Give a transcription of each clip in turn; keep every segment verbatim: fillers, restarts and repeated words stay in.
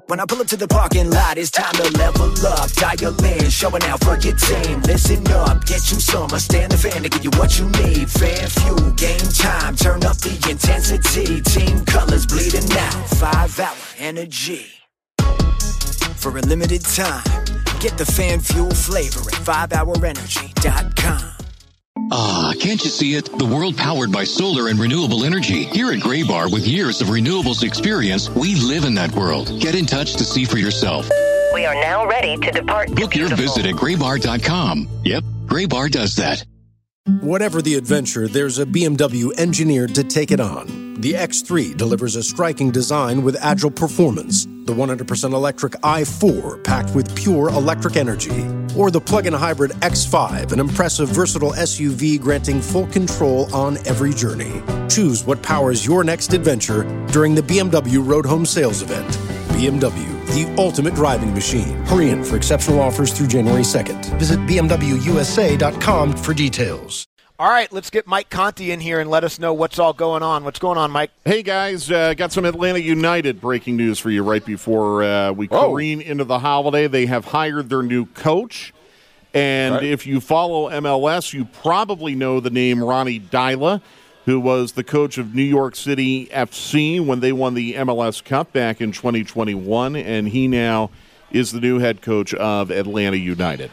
When I pull up to the parking lot, it's time to level up. Dial in, showing out for your team. Listen up, get you some. I stand the fan to give you what you need. Fan fuel, game time, turn up the intensity. Team colors bleeding out, five hour energy. For a limited time, get the fan fuel flavor at five hour energy dot com. Ah, can't you see it? The world powered by solar and renewable energy. Here at Graybar, with years of renewables experience, we live in that world. Get in touch to see for yourself. We are now ready to depart. Book your visit at graybar dot com. Yep, Graybar does that. Whatever the adventure, there's a B M W engineered to take it on. The X three delivers a striking design with agile performance. The one hundred percent electric i four packed with pure electric energy. Or the plug-in hybrid X five, an impressive, versatile S U V granting full control on every journey. Choose what powers your next adventure during the B M W Road Home Sales Event. B M W, the ultimate driving machine. Hurry in for exceptional offers through January second. Visit b m w u s a dot com for details. All right, let's get Mike Conti in here and let us know what's all going on. What's going on, Mike? Hey, guys, uh, got some Atlanta United breaking news for you right before uh, we Whoa. careen into the holiday. They have hired their new coach, and right. if you follow M L S, you probably know the name Ronnie Dyla, who was the coach of New York City F C when they won the M L S Cup back in twenty twenty-one, and he now is the new head coach of Atlanta United.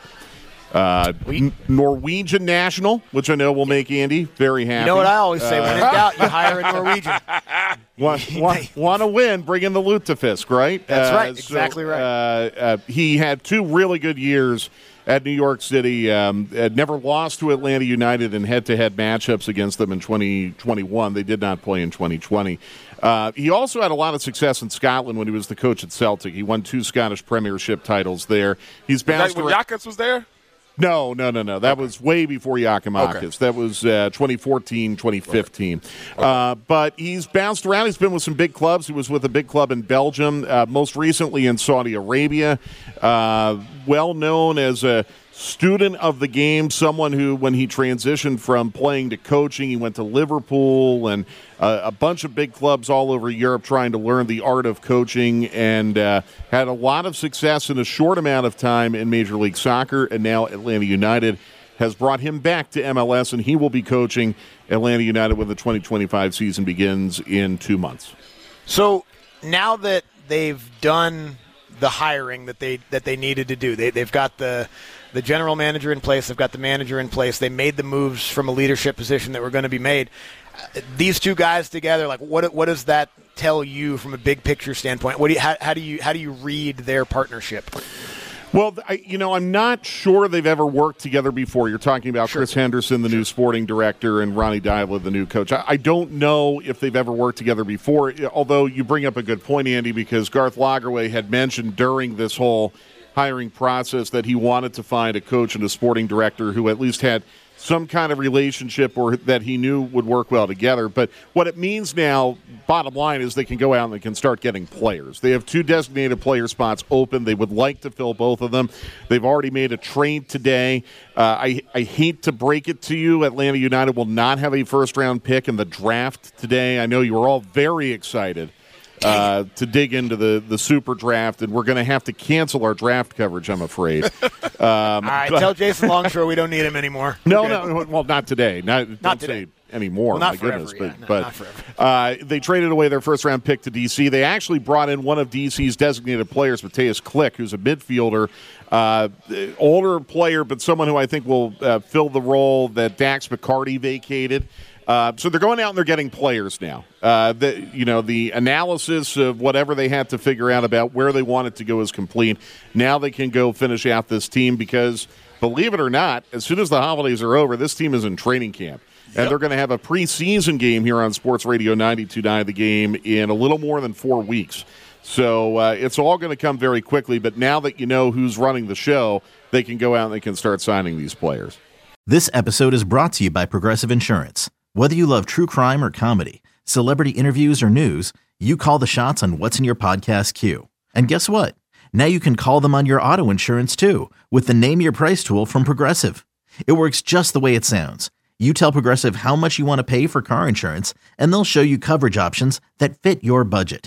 Uh, N- Norwegian national, which I know will make Andy very happy. You know what I always say, uh, when in doubt, you hire a Norwegian. Want, want, want to win, bring in the lutefisk, right? That's uh, right, so, exactly right. Uh, uh, he had two really good years at New York City, um, had never lost to Atlanta United in head-to-head matchups against them in twenty twenty-one. They did not play in twenty twenty. Uh, he also had a lot of success in Scotland when he was the coach at Celtic. He won two Scottish Premiership titles there. He's bounced when around- Jakobs was there? No, no, no, no. That okay. was way before Giacomakis. Okay. That was uh, twenty fourteen, twenty fifteen. Okay. Uh, but he's bounced around. He's been with some big clubs. He was with a big club in Belgium, uh, most recently in Saudi Arabia. Uh, well known as a student of the game, someone who, when he transitioned from playing to coaching, he went to Liverpool and uh, a bunch of big clubs all over Europe trying to learn the art of coaching, and uh, had a lot of success in a short amount of time in Major League Soccer, and now Atlanta United has brought him back to M L S, and he will be coaching Atlanta United when the twenty twenty-five season begins in two months. So now that they've done the hiring that they that they needed to do, they, they've got the the general manager in place, they've got the manager in place, they made the moves from a leadership position that were going to be made. These two guys together, like what what does that tell you from a big picture standpoint? What do you how, how do you how do you read their partnership? Well, I, you know, I'm not sure they've ever worked together before. You're talking about sure. Chris Henderson, the sure. new sporting director, and Ronnie Dyla, the new coach. I, I don't know if they've ever worked together before, although you bring up a good point, Andy, because Garth Lagerwey had mentioned during this whole hiring process that he wanted to find a coach and a sporting director who at least had some kind of relationship or that he knew would work well together. But what it means now, bottom line, is they can go out and they can start getting players. They have two designated player spots open. They would like to fill both of them. They've already made a trade today. Uh, I, I hate to break it to you, Atlanta United will not have a first-round pick in the draft today. I know you were all very excited Uh, to dig into the, the super draft, and we're going to have to cancel our draft coverage, I'm afraid. Um, All right, but, tell Jason Longshore we don't need him anymore. No, okay. no, well, not today. Not, not don't today. say anymore, well, not my forever, goodness. yeah. But, no, but not forever. Uh, they traded away their first-round pick to D C. They actually brought in one of D C's designated players, Mateus Klick, who's a midfielder, uh, older player, but someone who I think will uh, fill the role that Dax McCarty vacated. Uh, so they're going out and they're getting players now. Uh, the, you know, the analysis of whatever they had to figure out about where they wanted to go is complete. Now they can go finish out this team because, believe it or not, as soon as the holidays are over, this team is in training camp. And yep. they're going to have a preseason game here on Sports Radio ninety-two point nine The Game in a little more than four weeks. So uh, it's all going to come very quickly. But now that you know who's running the show, they can go out and they can start signing these players. This episode is brought to you by Progressive Insurance. Whether you love true crime or comedy, celebrity interviews or news, you call the shots on what's in your podcast queue. And guess what? Now you can call them on your auto insurance too with the Name Your Price tool from Progressive. It works just the way it sounds. You tell Progressive how much you want to pay for car insurance, and they'll show you coverage options that fit your budget.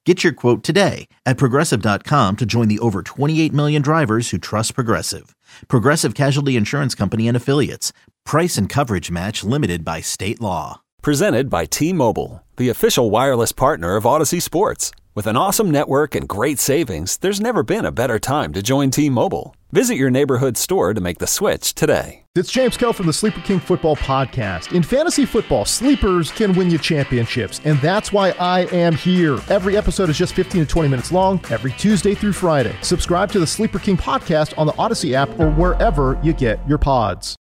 Get your quote today at Progressive dot com to join the over twenty-eight million drivers who trust Progressive. Progressive Casualty Insurance Company and Affiliates. Price and coverage match limited by state law. Presented by T-Mobile, the official wireless partner of Odyssey Sports. With an awesome network and great savings, there's never been a better time to join T-Mobile. Visit your neighborhood store to make the switch today. It's James Koh from the Sleeper King Football Podcast. In fantasy football, sleepers can win you championships, and that's why I am here. Every episode is just fifteen to twenty minutes long, every Tuesday through Friday. Subscribe to the Sleeper King Podcast on the Odyssey app or wherever you get your pods.